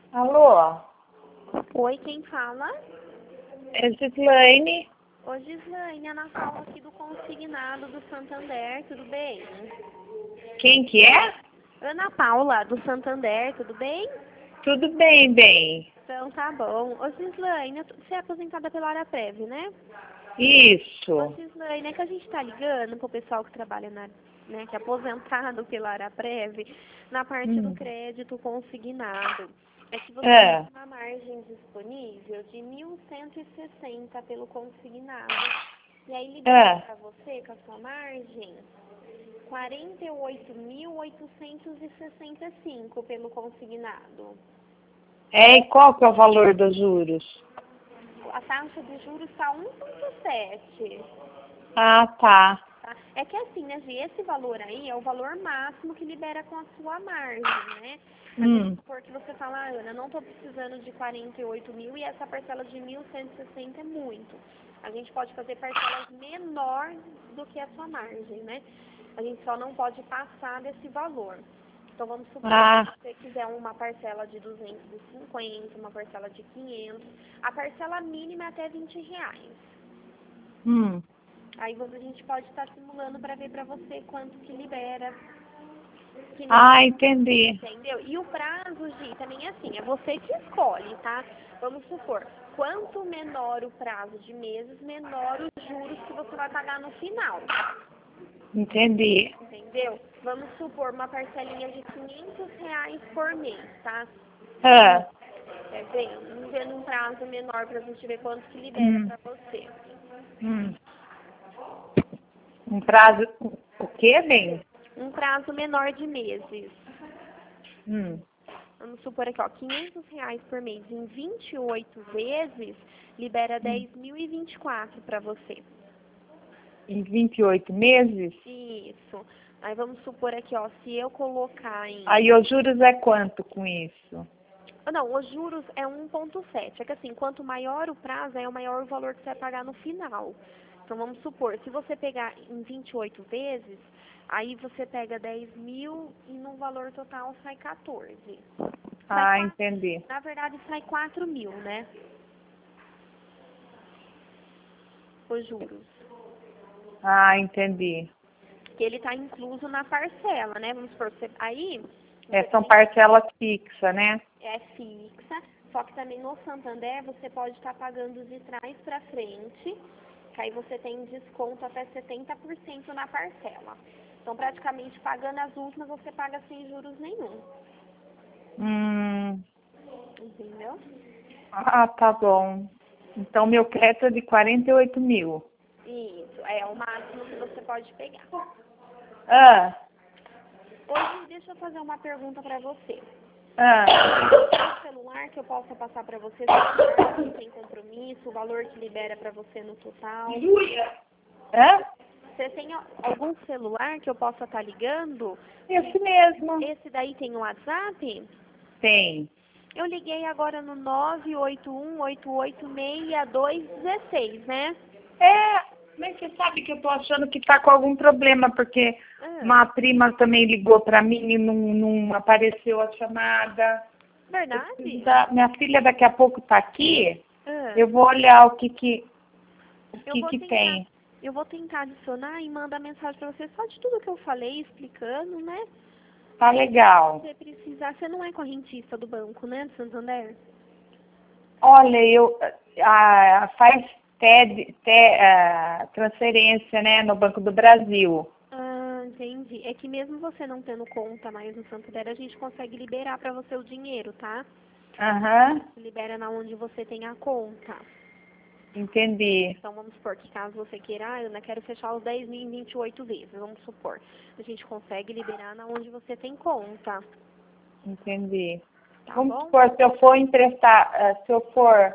Alô? Oi, quem fala? É Gislaine. Oi, Gislaine, Ana Paula aqui do Consignado do Santander, tudo bem? Quem que é? Ana Paula, do Santander, tudo bem? Tudo bem, bem. Então tá bom. Ô, Gislaine, você é aposentada pela Hora Prévia, né? Ô, Isso. Gislaine, é que a gente tá ligando pro pessoal que trabalha que é aposentado pela Hora Prévia, na parte do crédito consignado. É que você É. tem uma margem disponível de 1.160 pelo consignado. E aí libera para você, com a sua margem, 48.865 pelo consignado. E qual que é o valor dos juros? A taxa de juros está 1,7. Ah, tá. Tá? É que assim, né, Gi, esse valor aí é o valor máximo que libera com a sua margem, né? Mas vamos supor que você fala, Ana, não estou precisando de 48 mil e essa parcela de 1.160 é muito. A gente pode fazer parcelas menor do que a sua margem, né? A gente só não pode passar desse valor. Então vamos supor que você quiser uma parcela de 250, uma parcela de 500, a parcela mínima é até R$20. Aí a gente pode estar simulando para ver para você quanto que libera. Entendi. Entendeu? E o prazo, Gi, também é assim, é você que escolhe, tá? Vamos supor, quanto menor o prazo de meses, menor os juros que você vai pagar no final. Entendi. Entendeu? Vamos supor uma parcelinha de R$500 por mês, tá? Vamos ver num prazo menor pra gente ver quanto que libera pra você. Um prazo... O quê, bem? Um prazo menor de meses. Vamos supor aqui, ó, R$500 por mês em 28 vezes, libera 10.024 pra você. Em 28 meses? Isso. Aí vamos supor aqui, ó, se eu colocar em... Aí os juros é quanto com isso? Não, os juros é 1,7. É que assim, quanto maior o prazo, é o maior o valor que você vai pagar no final. Então vamos supor, se você pegar em 28 vezes, aí você pega 10 mil e no valor total sai 14. Entendi. Na verdade sai 4 mil, né? Os juros. Entendi. Que ele está incluso na parcela, né? Vamos supor, aí... São parcelas fixas, né? É fixa, só que também no Santander você pode estar pagando de trás para frente, que aí você tem desconto até 70% na parcela. Então, praticamente, pagando as últimas, você paga sem juros nenhum. Entendeu? Tá bom. Então, meu crédito é de 48 mil. Isso, é o máximo que você pode pegar. Hoje, deixa eu fazer uma pergunta para você. Tem celular que eu possa passar para você, não tem compromisso, o valor que libera para você no total? Você tem algum celular que eu possa estar ligando? Esse mesmo. Esse daí tem o WhatsApp? Tem. Eu liguei agora no 981886216, né? Mas você sabe que eu tô achando que tá com algum problema, porque uma prima também ligou pra mim e não apareceu a chamada. Verdade? Minha filha daqui a pouco tá aqui, eu vou olhar o que tem. Eu vou tentar adicionar e mandar mensagem pra você só de tudo que eu falei, explicando, né? Tá legal. Se você precisar, você não é correntista do banco, né, do Santander? Olha, faz transferência, né, no Banco do Brasil. Entendi. É que mesmo você não tendo conta mais no Santander, a gente consegue liberar pra você o dinheiro, tá? Libera na onde você tem a conta. Entendi. Então, vamos supor que caso você queira, Ana, quero fechar os 10 mil em 28 vezes, vamos supor. A gente consegue liberar na onde você tem conta. Entendi. Tá Vamos bom? supor, se eu for emprestar, se eu for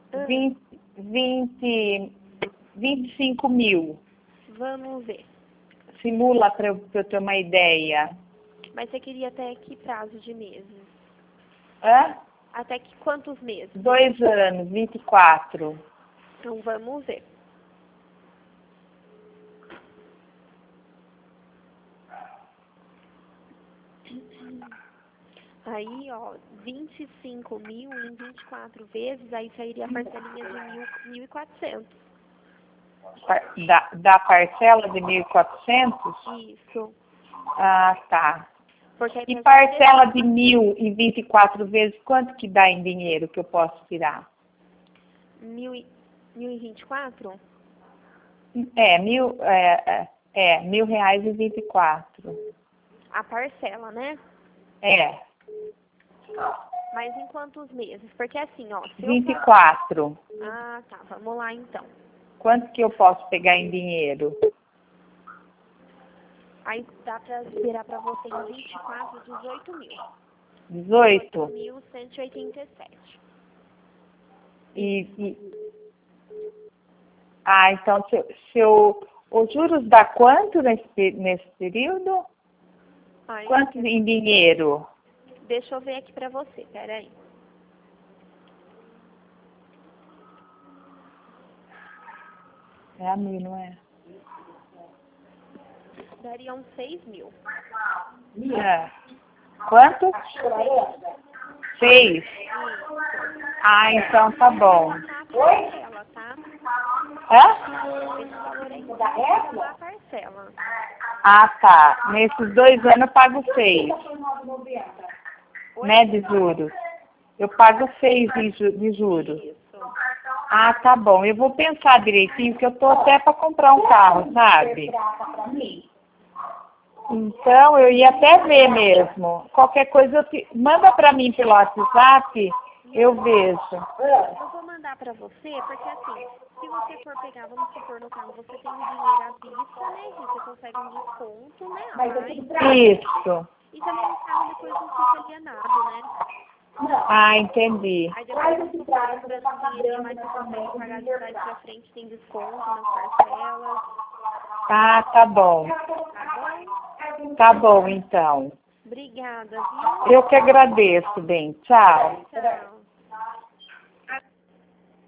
25 mil, Vamos ver. simula para eu ter uma ideia. Mas você queria até que prazo de meses? Até que quantos meses? 2 anos, 24. Então, vamos ver. Aí, ó, 25 mil em 24 vezes, aí sairia a parcelinha de 1.400. Da parcela de 1.400? Isso. Ah, tá. Porque aí E pra gente parcela de 1.000 em 24 vezes, quanto que dá em dinheiro que eu posso tirar? 1.024? R$ 1.000 e 24. A parcela, né? É, Mas em quantos meses? Porque assim, ó, se eu 24. Ah, tá, vamos lá então. Quanto que eu posso pegar em dinheiro? Aí dá pra liberar pra você em 24, 18 mil. 18? 18.187. Então, os juros dá quanto nesse período? Aí, Quanto em dinheiro? deixa eu ver aqui pra você, peraí. É a 1.000, não é? Daria uns 6 mil. É. Quanto? 6. Então tá bom. A parcela, tá? Hã? Esse valor aí é a parcela. Tá. Nesses 2 anos eu pago 6. Né, de juros. Eu pago 6 de juros. Isso. Tá bom. Eu vou pensar direitinho, porque eu tô até para comprar um carro, sabe? Então, eu ia até ver mesmo. Qualquer coisa, manda para mim pelo WhatsApp, eu vejo. Eu vou mandar pra você, porque assim, se você for pegar, vamos supor no carro, você tem o dinheiro à vista, né? E você consegue um desconto, né? A mais. Isso. E também o carro depois não fica alienado, né? Entendi. Aí depois você for comprando um dinheirinho, mas você consegue pagar de trás pra frente, tem desconto nas parcelas. Tá bom. Tá bom? Tá bom, então. Obrigada, viu? Eu que agradeço, bem. Tchau. Tchau.